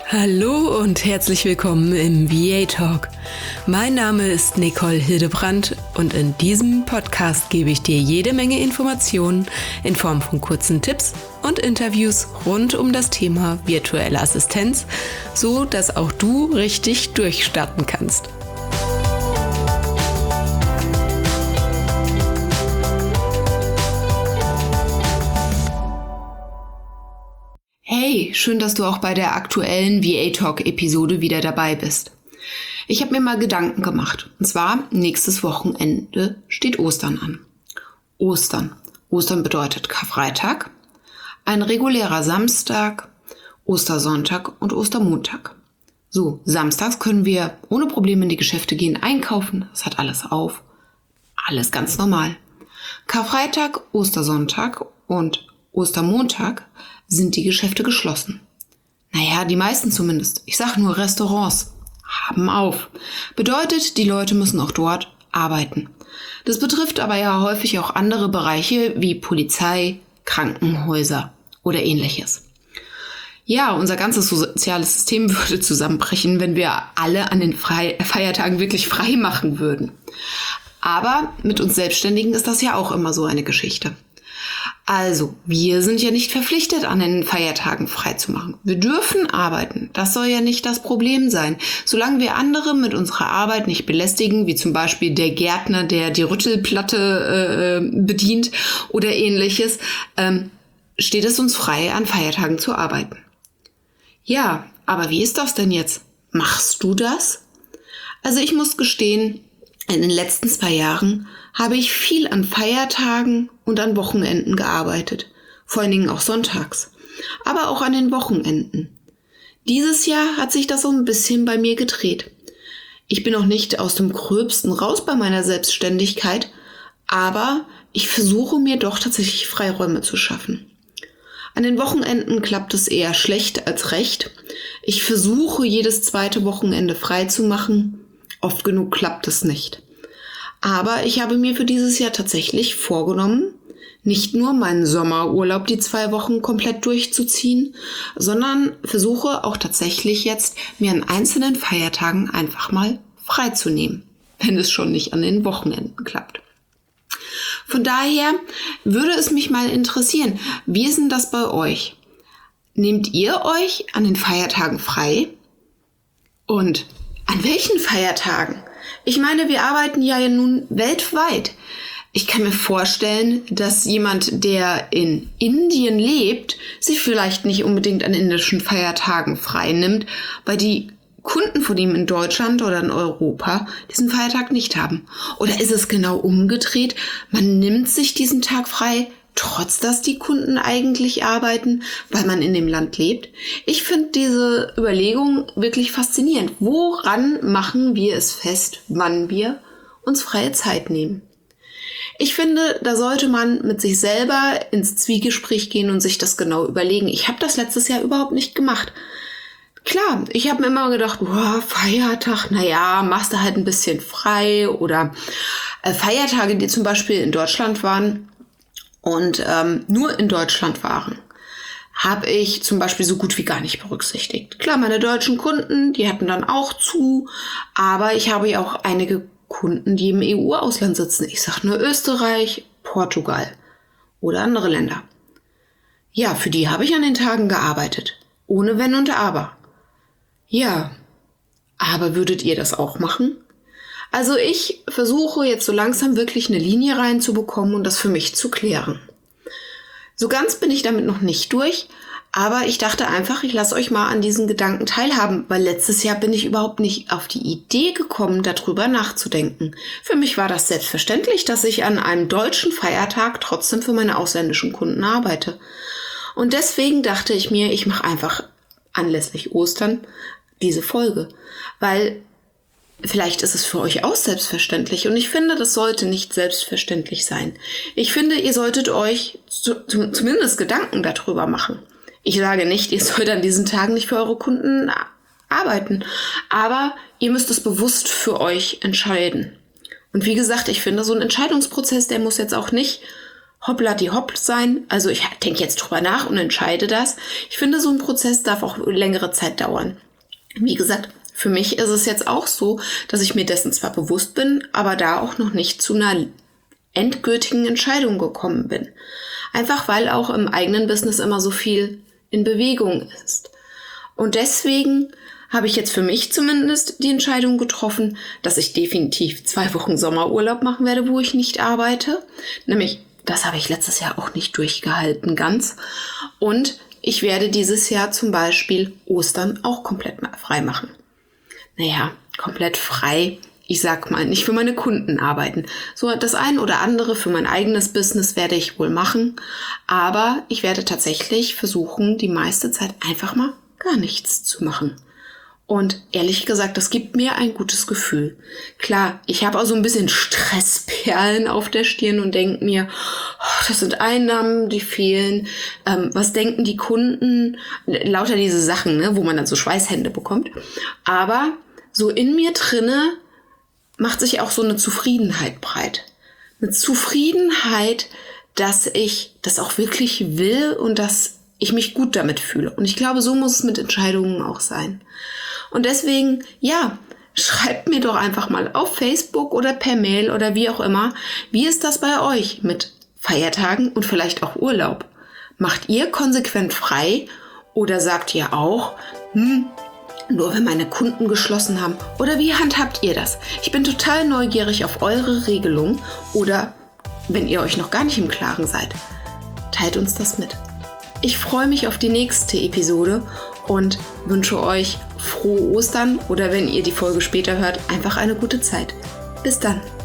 Hallo und herzlich willkommen im VA Talk. Mein Name ist Nicole Hildebrandt und in diesem Podcast gebe ich dir jede Menge Informationen in Form von kurzen Tipps und Interviews rund um das Thema virtuelle Assistenz, so dass auch du richtig durchstarten kannst. Hey, schön, dass du auch bei der aktuellen VA Talk-Episode wieder dabei bist. Ich habe mir mal Gedanken gemacht. Und zwar, nächstes Wochenende steht Ostern an. Ostern bedeutet Karfreitag, ein regulärer Samstag, Ostersonntag und Ostermontag. So, samstags können wir ohne Probleme in die Geschäfte gehen, einkaufen. Das hat alles auf. Alles ganz normal. Karfreitag, Ostersonntag und Ostermontag sind die Geschäfte geschlossen. Naja, die meisten zumindest. Ich sag nur Restaurants haben auf. Bedeutet, die Leute müssen auch dort arbeiten. Das betrifft aber ja häufig auch andere Bereiche wie Polizei, Krankenhäuser oder ähnliches. Ja, unser ganzes soziales System würde zusammenbrechen, wenn wir alle an den Feiertagen wirklich frei machen würden. Aber mit uns Selbstständigen ist das ja auch immer so eine Geschichte. Also, wir sind ja nicht verpflichtet, an den Feiertagen frei zu machen. Wir dürfen arbeiten. Das soll ja nicht das Problem sein. Solange wir andere mit unserer Arbeit nicht belästigen, wie zum Beispiel der Gärtner, der die Rüttelplatte bedient oder ähnliches, steht es uns frei, an Feiertagen zu arbeiten. Ja, aber wie ist das denn jetzt? Machst du das? Also ich muss gestehen, in den letzten 2 Jahren habe ich viel an Feiertagen und an Wochenenden gearbeitet. Vor allen Dingen auch sonntags. Aber auch an den Wochenenden. Dieses Jahr hat sich das so ein bisschen bei mir gedreht. Ich bin noch nicht aus dem Gröbsten raus bei meiner Selbstständigkeit, aber ich versuche mir doch tatsächlich Freiräume zu schaffen. An den Wochenenden klappt es eher schlecht als recht. Ich versuche jedes 2. Wochenende frei zu machen. Oft genug klappt es nicht. Aber ich habe mir für dieses Jahr tatsächlich vorgenommen, nicht nur meinen Sommerurlaub die 2 Wochen komplett durchzuziehen, sondern versuche auch tatsächlich jetzt, mir an einzelnen Feiertagen einfach mal frei zu nehmen, wenn es schon nicht an den Wochenenden klappt. Von daher würde es mich mal interessieren, wie ist denn das bei euch? Nehmt ihr euch an den Feiertagen frei? Und an welchen Feiertagen? Ich meine, wir arbeiten ja nun weltweit. Ich kann mir vorstellen, dass jemand, der in Indien lebt, sich vielleicht nicht unbedingt an indischen Feiertagen frei nimmt, weil die Kunden von ihm in Deutschland oder in Europa diesen Feiertag nicht haben. Oder ist es genau umgedreht? Man nimmt sich diesen Tag frei, trotz dass die Kunden eigentlich arbeiten, weil man in dem Land lebt. Ich finde diese Überlegung wirklich faszinierend. Woran machen wir es fest, wann wir uns freie Zeit nehmen? Ich finde, da sollte man mit sich selber ins Zwiegespräch gehen und sich das genau überlegen. Ich habe das letztes Jahr überhaupt nicht gemacht. Klar, ich habe mir immer gedacht, Feiertag, naja, machst du halt ein bisschen frei. Oder Feiertage, die zum Beispiel in Deutschland waren, und nur in Deutschland waren, habe ich zum Beispiel so gut wie gar nicht berücksichtigt. Klar, meine deutschen Kunden, die hatten dann auch zu, aber ich habe ja auch einige Kunden, die im EU-Ausland sitzen. Ich sage nur Österreich, Portugal oder andere Länder. Ja, für die habe ich an den Tagen gearbeitet, ohne Wenn und Aber. Ja, aber würdet ihr das auch machen? Also ich versuche jetzt so langsam wirklich eine Linie reinzubekommen und das für mich zu klären. So ganz bin ich damit noch nicht durch, aber ich dachte einfach, ich lasse euch mal an diesen Gedanken teilhaben, weil letztes Jahr bin ich überhaupt nicht auf die Idee gekommen, darüber nachzudenken. Für mich war das selbstverständlich, dass ich an einem deutschen Feiertag trotzdem für meine ausländischen Kunden arbeite. Und deswegen dachte ich mir, ich mache einfach anlässlich Ostern diese Folge, weil vielleicht ist es für euch auch selbstverständlich und ich finde, das sollte nicht selbstverständlich sein. Ich finde, ihr solltet euch zumindest Gedanken darüber machen. Ich sage nicht, ihr sollt an diesen Tagen nicht für eure Kunden arbeiten, aber ihr müsst es bewusst für euch entscheiden. Und wie gesagt, ich finde, so ein Entscheidungsprozess, der muss jetzt auch nicht hoppla die hopp sein. Also ich denke jetzt drüber nach und entscheide das. Ich finde, so ein Prozess darf auch längere Zeit dauern. Wie gesagt, für mich ist es jetzt auch so, dass ich mir dessen zwar bewusst bin, aber da auch noch nicht zu einer endgültigen Entscheidung gekommen bin. Einfach weil auch im eigenen Business immer so viel in Bewegung ist. Und deswegen habe ich jetzt für mich zumindest die Entscheidung getroffen, dass ich definitiv 2 Wochen Sommerurlaub machen werde, wo ich nicht arbeite. Nämlich, das habe ich letztes Jahr auch nicht durchgehalten ganz. Und ich werde dieses Jahr zum Beispiel Ostern auch komplett frei machen. Naja, komplett frei. Ich sag mal, nicht für meine Kunden arbeiten. So das ein oder andere für mein eigenes Business werde ich wohl machen. Aber ich werde tatsächlich versuchen, die meiste Zeit einfach mal gar nichts zu machen. Und ehrlich gesagt, das gibt mir ein gutes Gefühl. Klar, ich habe auch so ein bisschen Stressperlen auf der Stirn und denke mir, oh, das sind Einnahmen, die fehlen. Was denken die Kunden? Lauter diese Sachen, ne, wo man dann so Schweißhände bekommt. Aber so in mir drinne macht sich auch so eine Zufriedenheit breit. Eine Zufriedenheit, dass ich das auch wirklich will und dass ich mich gut damit fühle. Und ich glaube, so muss es mit Entscheidungen auch sein. Und deswegen, ja, schreibt mir doch einfach mal auf Facebook oder per Mail oder wie auch immer, wie ist das bei euch mit Feiertagen und vielleicht auch Urlaub? Macht ihr konsequent frei oder sagt ihr auch, nur wenn meine Kunden geschlossen haben? Oder wie handhabt ihr das? Ich bin total neugierig auf eure Regelung oder wenn ihr euch noch gar nicht im Klaren seid, teilt uns das mit. Ich freue mich auf die nächste Episode und wünsche euch frohe Ostern oder wenn ihr die Folge später hört, einfach eine gute Zeit. Bis dann.